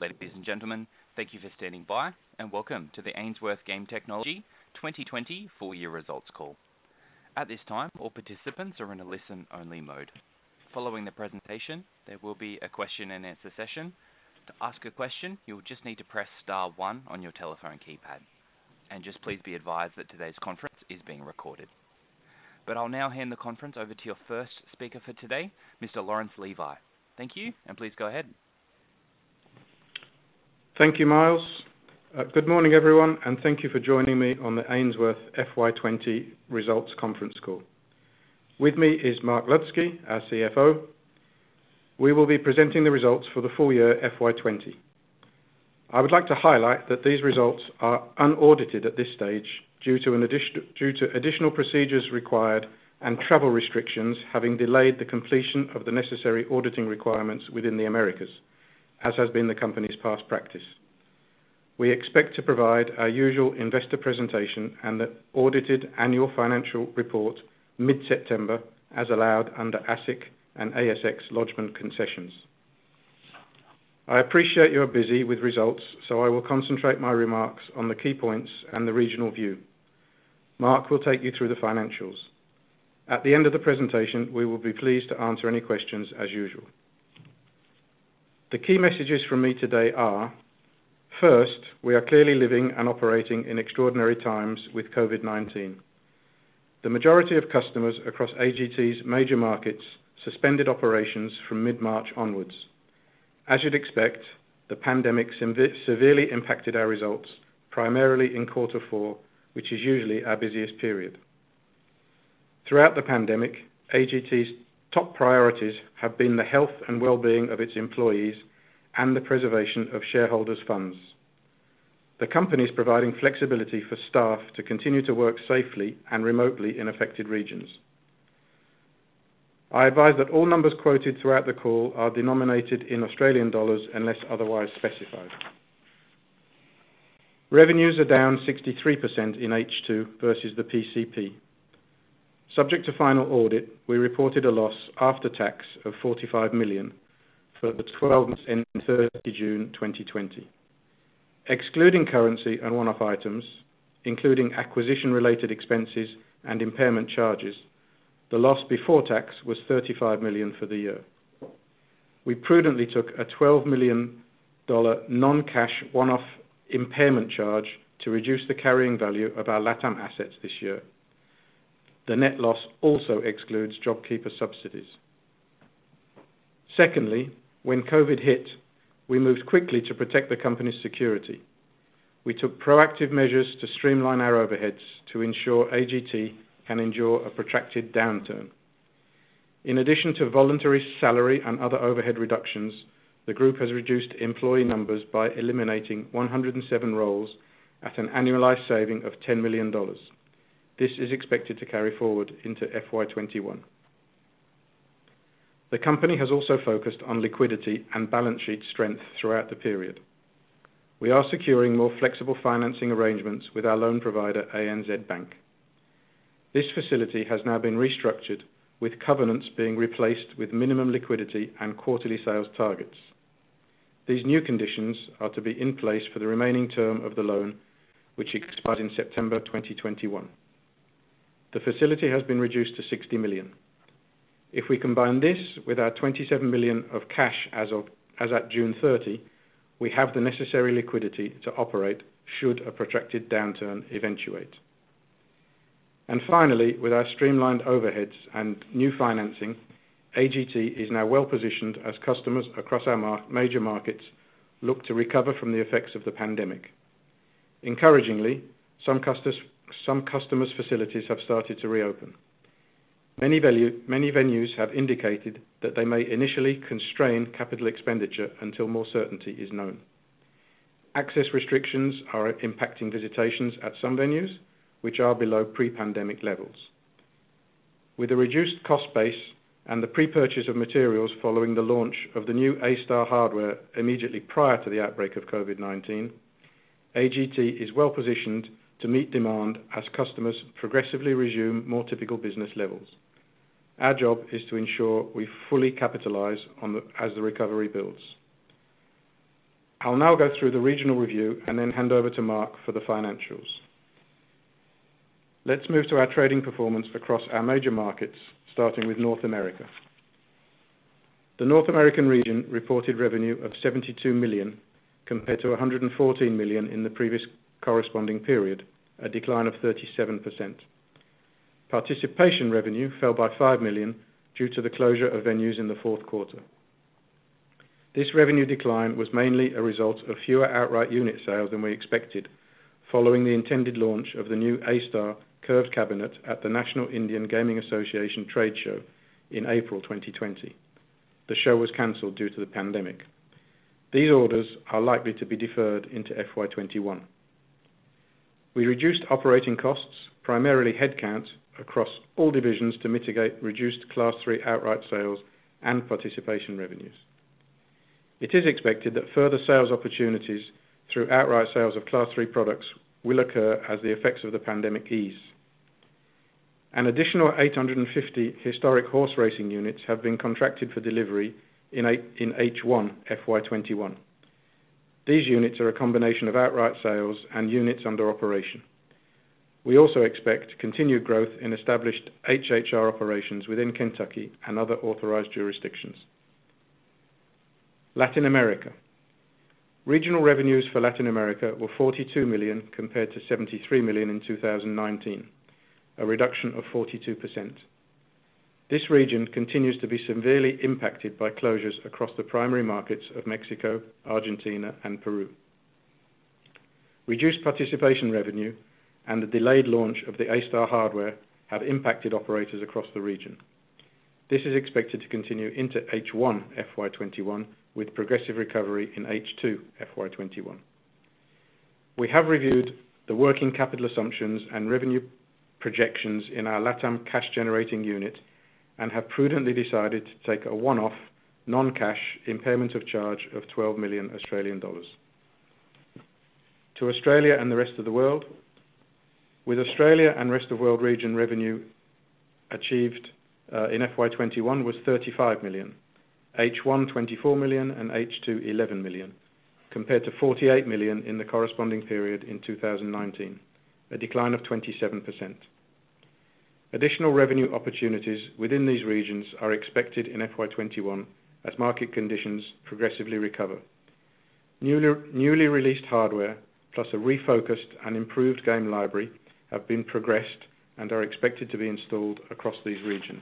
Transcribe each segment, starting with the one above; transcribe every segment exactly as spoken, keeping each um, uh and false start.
Ladies and gentlemen, thank you for standing by, and welcome to the Ainsworth Game Technology twenty twenty full year results call. At this time, all participants are in a listen-only mode. Following the presentation, there will be a question and answer session. To ask a question, you'll just need to press star one on your telephone keypad. And just please be advised that today's conference is being recorded. But I'll now hand the conference over to your first speaker for today, Mister Lawrence Levi. Thank you, and please go ahead. Thank you, Miles. Uh, good morning, everyone, and thank you for joining me on the Ainsworth F Y twenty results conference call. With me is Mark Ludski, our C F O. We will be presenting the results for the full year F Y twenty. I would like to highlight that these results are unaudited at this stage due to, an addition, due to additional procedures required and travel restrictions having delayed the completion of the necessary auditing requirements within the Americas, as has been the company's past practice. We expect to provide our usual investor presentation and the audited annual financial report mid-September as allowed under ASIC and A S X lodgement concessions. I appreciate you are busy with results, so I will concentrate my remarks on the key points and the regional view. Mark will take you through the financials. At the end of the presentation, we will be pleased to answer any questions as usual. The key messages from me today are, first, we are clearly living and operating in extraordinary times with COVID nineteen. The majority of customers across A G T's major markets suspended operations from mid-March onwards. As you'd expect, the pandemic severely impacted our results, primarily in quarter four, which is usually our busiest period. Throughout the pandemic, A G T's top priorities have been the health and well-being of its employees and the preservation of shareholders' funds. The company is providing flexibility for staff to continue to work safely and remotely in affected regions. I advise that all numbers quoted throughout the call are denominated in Australian dollars unless otherwise specified. Revenues are down sixty-three percent in H two versus the P C P. Subject to final audit, we reported a loss after tax of forty-five million dollars for the twelve months ending thirtieth June twenty twenty. Excluding currency and one-off items, including acquisition-related expenses and impairment charges, the loss before tax was thirty-five million dollars for the year. We prudently took a twelve million dollars non-cash one-off impairment charge to reduce the carrying value of our LATAM assets this year. The net loss also excludes JobKeeper subsidies. Secondly, when COVID hit, we moved quickly to protect the company's security. We took proactive measures to streamline our overheads to ensure A G T can endure a protracted downturn. In addition to voluntary salary and other overhead reductions, the group has reduced employee numbers by eliminating one hundred seven roles at an annualized saving of ten million dollars. This is expected to carry forward into F Y twenty-one. The company has also focused on liquidity and balance sheet strength throughout the period. We are securing more flexible financing arrangements with our loan provider A N Z Bank. This facility has now been restructured with covenants being replaced with minimum liquidity and quarterly sales targets. These new conditions are to be in place for the remaining term of the loan, which expires in September twenty twenty-one. The facility has been reduced to sixty million dollars. If we combine this with our twenty-seven million dollars of cash as of as at June thirtieth, we have the necessary liquidity to operate should a protracted downturn eventuate. And finally, with our streamlined overheads and new financing, A G T is now well positioned as customers across our mar- major markets look to recover from the effects of the pandemic. Encouragingly, some customers Some customers' facilities have started to reopen. Many, value, many venues have indicated that they may initially constrain capital expenditure until more certainty is known. Access restrictions are impacting visitations at some venues, which are below pre-pandemic levels. With a reduced cost base and the pre-purchase of materials following the launch of the new A-Star hardware immediately prior to the outbreak of COVID nineteen, A G T is well positioned to meet demand as customers progressively resume more typical business levels. Our job is to ensure we fully capitalize on the, as the recovery builds. I'll now go through the regional review and then hand over to Mark for the financials. Let's move to our trading performance across our major markets, starting with North America. The North American region reported revenue of seventy-two million compared to one hundred fourteen million in the previous corresponding period, a decline of thirty-seven percent. Participation revenue fell by five million due to the closure of venues in the fourth quarter. This revenue decline was mainly a result of fewer outright unit sales than we expected, following the intended launch of the new A-Star curved cabinet at the National Indian Gaming Association trade show in April twenty twenty. The show was cancelled due to the pandemic. These orders are likely to be deferred into F Y twenty-one. We reduced operating costs, primarily headcount, across all divisions to mitigate reduced Class three outright sales and participation revenues. It is expected that further sales opportunities through outright sales of Class three products will occur as the effects of the pandemic ease. An additional eight hundred fifty historic horse racing units have been contracted for delivery in H one F Y twenty-one. These units are a combination of outright sales and units under operation. We also expect continued growth in established H H R operations within Kentucky and other authorized jurisdictions. Latin America. Regional revenues for Latin America were forty-two million compared to seventy-three million in two thousand nineteen, a reduction of forty-two percent. This region continues to be severely impacted by closures across the primary markets of Mexico, Argentina, and Peru. Reduced participation revenue and the delayed launch of the A-Star hardware have impacted operators across the region. This is expected to continue into H one F Y twenty-one with progressive recovery in H two F Y twenty-one. We have reviewed the working capital assumptions and revenue projections in our LATAM cash-generating unit and have prudently decided to take a one-off, non-cash impairment of charge of twelve million Australian dollars. To Australia and the rest of the world. With Australia and rest of world region revenue achieved uh, in F Y twenty-one was thirty-five million, H one twenty-four million and H two eleven million, compared to forty-eight million in the corresponding period in two thousand nineteen, a decline of twenty-seven percent. Additional revenue opportunities within these regions are expected in F Y twenty-one as market conditions progressively recover. Newly, newly released hardware plus a refocused and improved game library have been progressed and are expected to be installed across these regions.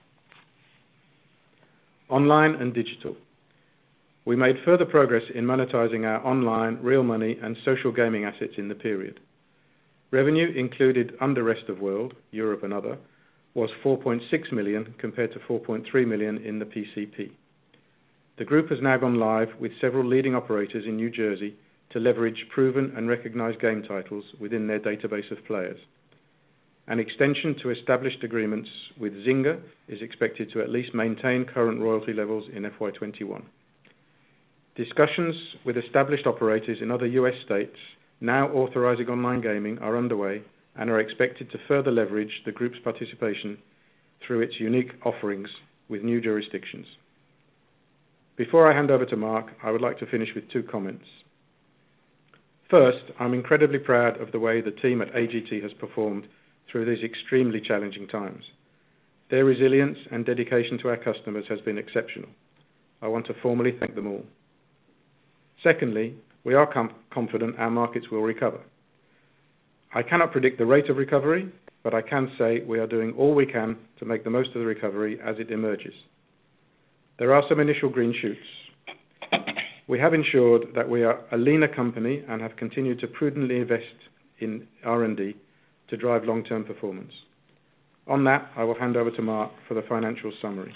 Online and digital. We made further progress in monetizing our online, real money and social gaming assets in the period. Revenue included under rest of world, Europe and other, was four point six million compared to four point three million in the P C P. The group has now gone live with several leading operators in New Jersey to leverage proven and recognized game titles within their database of players. An extension to established agreements with Zynga is expected to at least maintain current royalty levels in F Y twenty-one. Discussions with established operators in other U S states now authorizing online gaming are underway and are expected to further leverage the group's participation through its unique offerings with new jurisdictions. Before I hand over to Mark, I would like to finish with two comments. First, I'm incredibly proud of the way the team at A G T has performed through these extremely challenging times. Their resilience and dedication to our customers has been exceptional. I want to formally thank them all. Secondly, we are com- confident our markets will recover. I cannot predict the rate of recovery, but I can say we are doing all we can to make the most of the recovery as it emerges. There are some initial green shoots. We have ensured that we are a leaner company and have continued to prudently invest in R and D to drive long-term performance. On that, I will hand over to Mark for the financial summary.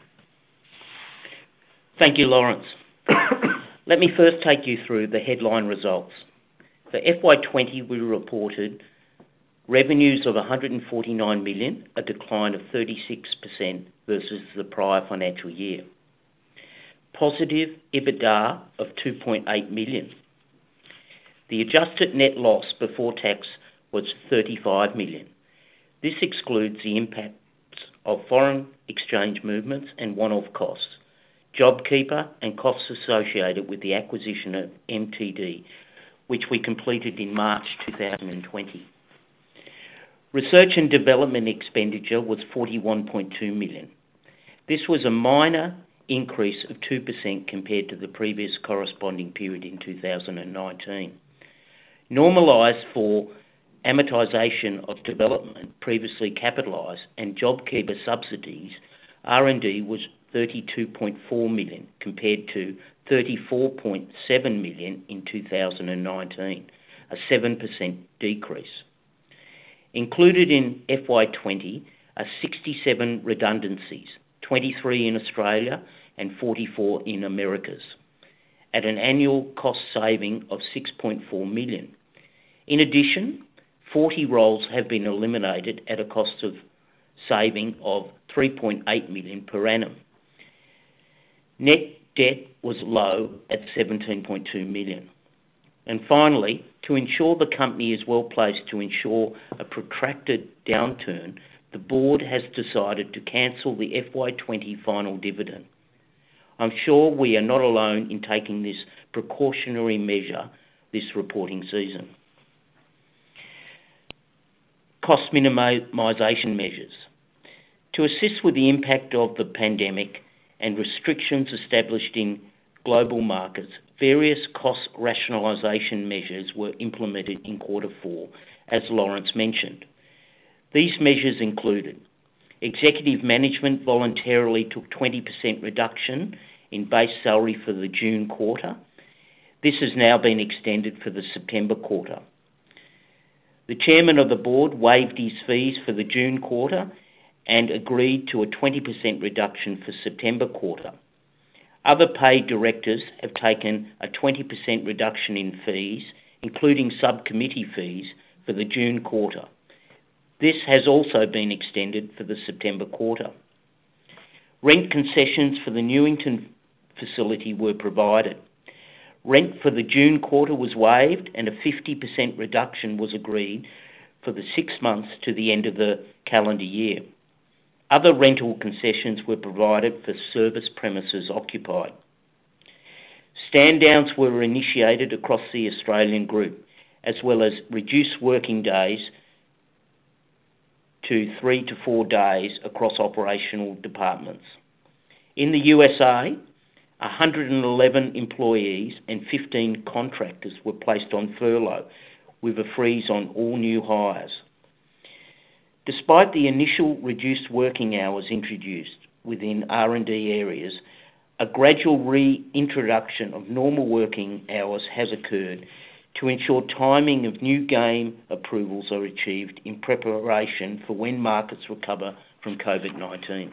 Thank you, Lawrence. Let me first take you through the headline results. For F Y twenty, we reported revenues of one hundred forty-nine million, a decline of thirty-six percent versus the prior financial year. Positive EBITDA of two point eight million. The adjusted net loss before tax was thirty-five million. This excludes the impacts of foreign exchange movements and one-off costs. JobKeeper, and costs associated with the acquisition of M T D, which we completed in March two thousand twenty. Research and development expenditure was forty-one point two million dollars. This was a minor increase of two percent compared to the previous corresponding period in two thousand nineteen. Normalised for amortisation of development previously capitalised and JobKeeper subsidies, R and D was thirty-two point four million dollars compared to thirty-four point seven million dollars in two thousand nineteen, a seven percent decrease. Included in F Y twenty are sixty-seven redundancies, twenty-three in Australia and forty-four in Americas, at an annual cost saving of six point four million dollars. In addition, forty roles have been eliminated at a cost of saving of three point eight million dollars per annum. Net debt was low at seventeen point two million dollars. And finally, to ensure the company is well placed to ensure a protracted downturn, the board has decided to cancel the F Y twenty final dividend. I'm sure we are not alone in taking this precautionary measure this reporting season. Cost minimisation measures. To assist with the impact of the pandemic and restrictions established in global markets, various cost rationalisation measures were implemented in quarter four, as Lawrence mentioned. These measures included executive management voluntarily took twenty percent reduction in base salary for the June quarter. This has now been extended for the September quarter. The chairman of the board waived his fees for the June quarter and agreed to a twenty percent reduction for September quarter. Other paid directors have taken a twenty percent reduction in fees, including subcommittee fees, for the June quarter. This has also been extended for the September quarter. Rent concessions for the Newington facility were provided. Rent for the June quarter was waived and a fifty percent reduction was agreed for the six months to the end of the calendar year. Other rental concessions were provided for service premises occupied. Stand-downs were initiated across the Australian group, as well as reduced working days to three to four days across operational departments. In the U S A, one hundred eleven employees and fifteen contractors were placed on furlough, with a freeze on all new hires. Despite the initial reduced working hours introduced within R and D areas, a gradual reintroduction of normal working hours has occurred to ensure timing of new game approvals are achieved in preparation for when markets recover from COVID nineteen.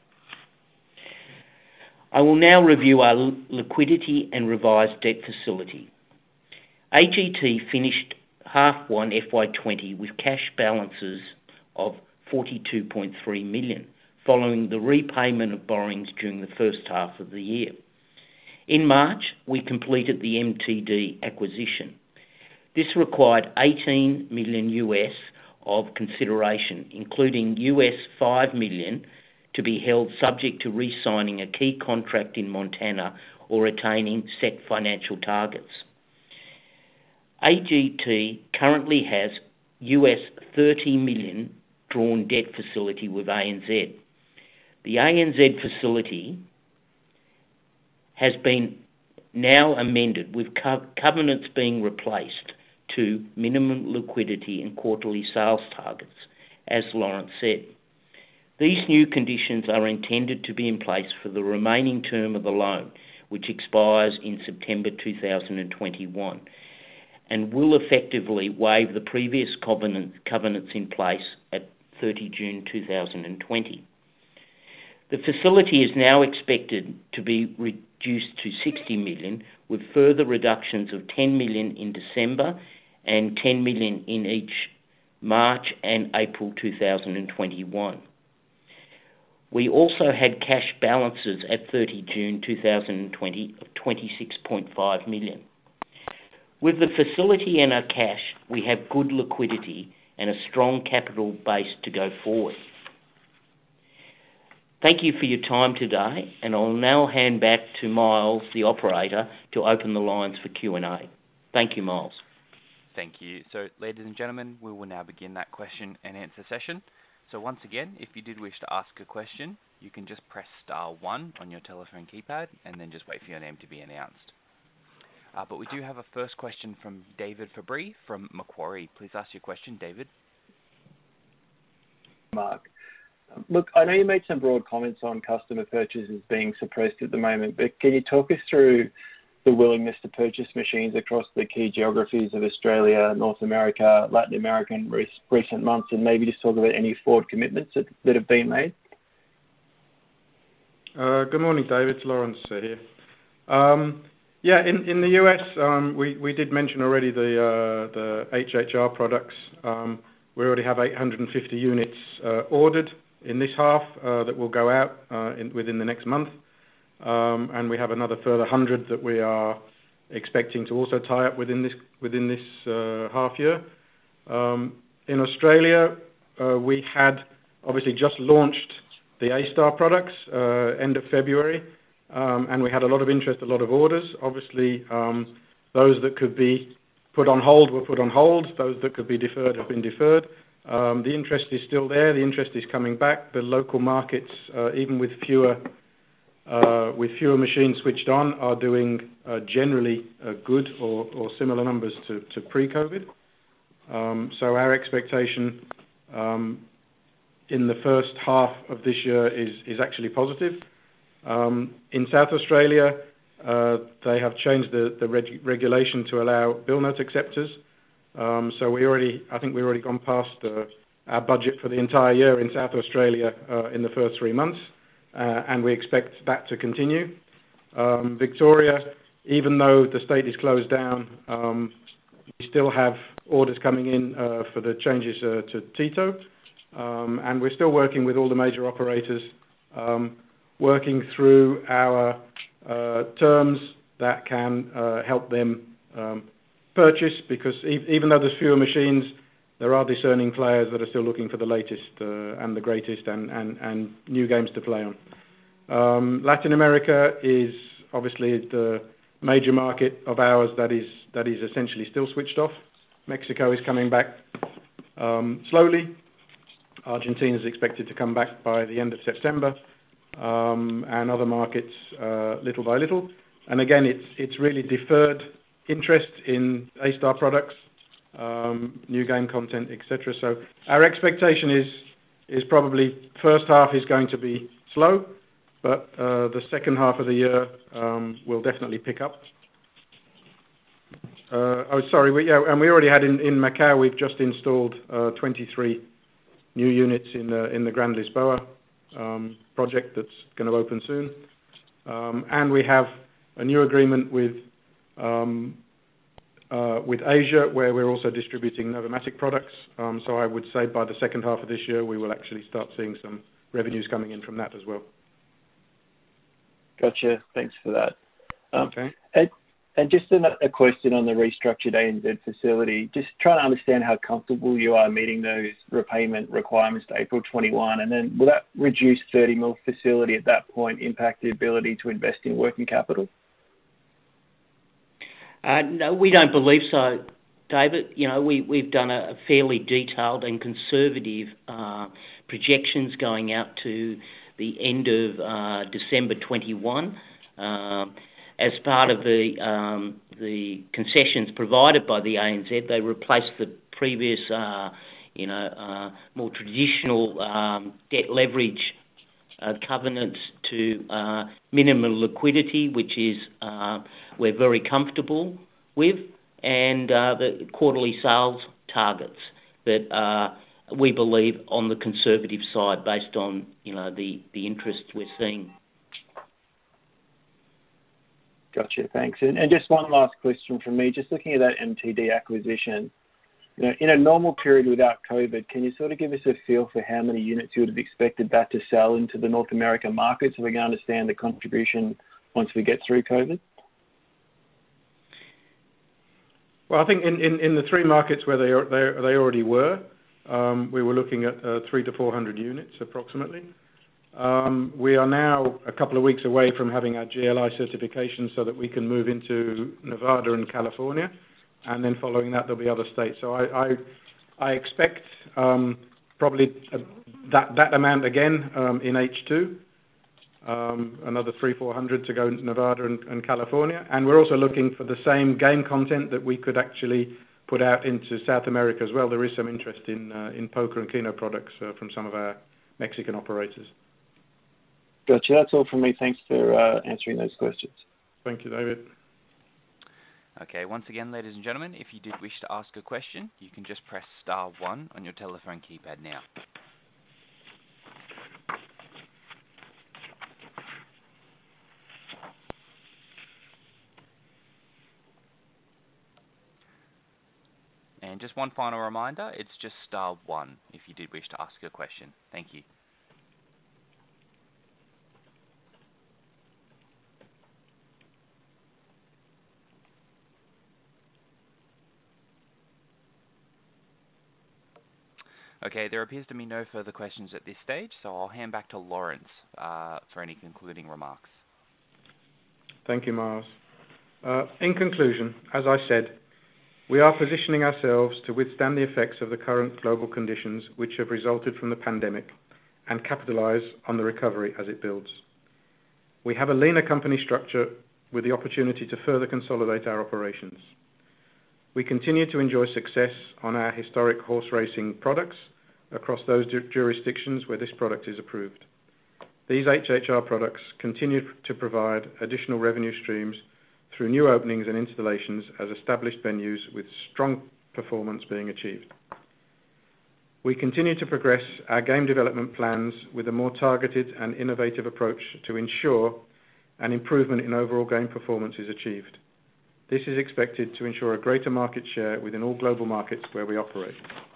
I will now review our liquidity and revised debt facility. A G T finished half one F Y twenty with cash balances of forty-two point three million dollars, following the repayment of borrowings during the first half of the year. In March, we completed the M T D acquisition. This required eighteen million U S of consideration, including U S five million to be held subject to re-signing a key contract in Montana or attaining set financial targets. A G T currently has U S thirty million drawn debt facility with A N Z. The A N Z facility has been now amended with co- covenants being replaced to minimum liquidity and quarterly sales targets, as Lawrence said. These new conditions are intended to be in place for the remaining term of the loan, which expires in September two thousand twenty-one, and will effectively waive the previous covenant, covenants in place at thirty June two thousand twenty. The facility is now expected to be reduced to sixty million dollars, with further reductions of ten million dollars in December and ten million dollars in each March and April two thousand twenty-one. We also had cash balances at thirty June two thousand twenty of twenty-six point five million dollars. With the facility and our cash, we have good liquidity and a strong capital base to go forward. Thank you for your time today, and I'll now hand back to Miles, the operator, to open the lines for Q and A. Thank you, Miles. Thank you. So, ladies and gentlemen, we will now begin that question and answer session. So once again, if you did wish to ask a question, you can just press star one on your telephone keypad and then just wait for your name to be announced. Uh, but we do have a first question from David Fabry from Macquarie. Please ask your question, David. Mark. Look, I know you made some broad comments on customer purchases being suppressed at the moment, but can you talk us through the willingness to purchase machines across the key geographies of Australia, North America, Latin America in re- recent months, and maybe just talk about any forward commitments that, that have been made? Uh, good morning, David. It's Lawrence uh, here. Um, yeah, in, in the U S, um, we, we did mention already the, uh, the H H R products. Um, we already have eight hundred fifty units uh, ordered in this half uh, that will go out uh, in, within the next month. Um, and we have another further one hundred that we are expecting to also tie up within this within this uh, half year. Um, in Australia, uh, we had obviously just launched the A-Star products uh, end of February, um, and we had a lot of interest, a lot of orders. Obviously, um, those that could be put on hold were put on hold. Those that could be deferred have been deferred. Um, the interest is still there. The interest is coming back. The local markets, uh, even with fewer Uh, with fewer machines switched on, are doing uh, generally uh, good or, or similar numbers to, to pre-COVID. Um, so our expectation um, in the first half of this year is, is actually positive. Um, in South Australia, uh, they have changed the, the reg- regulation to allow bill note acceptors. Um, so we already, I think we've already gone past uh, our budget for the entire year in South Australia uh, in the first three months. Uh, and we expect that to continue. Um, Victoria, even though the state is closed down, um, we still have orders coming in uh, for the changes uh, to TITO, um, and we're still working with all the major operators, um, working through our uh, terms that can uh, help them um, purchase, because e- even though there's fewer machines, there are discerning players that are still looking for the latest uh, and the greatest and, and, and new games to play on. Um, Latin America is obviously the major market of ours that is that is essentially still switched off. Mexico is coming back um, slowly. Argentina is expected to come back by the end of September, um, and other markets uh, little by little. And again, it's it's really deferred interest in A-Star products. Um, new game content, et cetera. So our expectation is is probably first half is going to be slow, but uh, the second half of the year um, will definitely pick up. Uh, oh, sorry, we, yeah, and we already had in, in Macau. We've just installed uh, twenty-three new units in the in the Grand Lisboa um, project that's going to open soon, um, and we have a new agreement with. Um, Uh, with Asia, where we're also distributing Novomatic products. Um, so I would say by the second half of this year, we will actually start seeing some revenues coming in from that as well. Gotcha. Thanks for that. Um, okay. And, and just a, a question on the restructured A N Z facility. Just trying to understand how comfortable you are meeting those repayment requirements to April twenty-one, and then will that reduced thirty mil facility at that point impact the ability to invest in working capital? Uh, no, we don't believe so, David. You know, we, we've done a fairly detailed and conservative uh, projections going out to the end of uh, December twenty-one. Uh, as part of the um, the concessions provided by the A N Z, they replaced the previous, uh, you know, uh, more traditional um, debt leverage uh, covenants to uh, minimum liquidity, which is uh, we're very comfortable with, and uh, the quarterly sales targets that uh, we believe on the conservative side, based on you know the, the interest we're seeing. Gotcha, thanks. And, and just one last question from me. Just looking at that M T D acquisition, you know, in a normal period without COVID, can you sort of give us a feel for how many units you would have expected that to sell into the North American market, so we can understand the contribution once we get through COVID? Well, I think in, in, in the three markets where they they, they already were, um, we were looking at uh, three to four hundred units approximately. Um, we are now a couple of weeks away from having our G L I certification so that we can move into Nevada and California, and then following that there'll be other states. So I, I, I expect um, probably a, that, that amount again um, in H two, um, another three, four hundred to go to Nevada and, and California. And we're also looking for the same game content that we could actually put out into South America as well. There is some interest in, uh, in poker and keno products uh, from some of our Mexican operators. Gotcha. That's all from me. Thanks for uh, answering those questions. Thank you, David. Okay, once again, ladies and gentlemen, if you did wish to ask a question, you can just press star one on your telephone keypad now. And just one final reminder, it's just star one if you did wish to ask a question. Thank you. Okay, there appears to be no further questions at this stage, so I'll hand back to Lawrence uh, for any concluding remarks. Thank you, Miles. Uh, in conclusion, as I said, we are positioning ourselves to withstand the effects of the current global conditions which have resulted from the pandemic and capitalize on the recovery as it builds. We have a leaner company structure with the opportunity to further consolidate our operations. We continue to enjoy success on our historic horse racing products across those ju- jurisdictions where this product is approved. These H H R products continue to provide additional revenue streams through new openings and installations as established venues with strong performance being achieved. We continue to progress our game development plans with a more targeted and innovative approach to ensure an improvement in overall game performance is achieved. This is expected to ensure a greater market share within all global markets where we operate.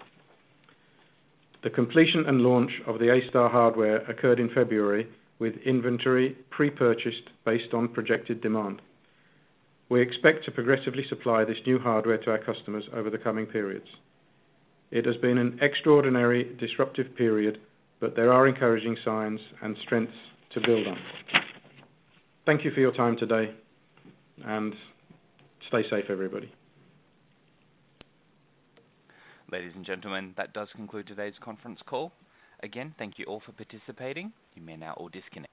The completion and launch of the A-Star hardware occurred in February with inventory pre-purchased based on projected demand. We expect to progressively supply this new hardware to our customers over the coming periods. It has been an extraordinary disruptive period, but there are encouraging signs and strengths to build on. Thank you for your time today, and stay safe, everybody. Ladies and gentlemen, that does conclude today's conference call. Again, thank you all for participating. You may now all disconnect.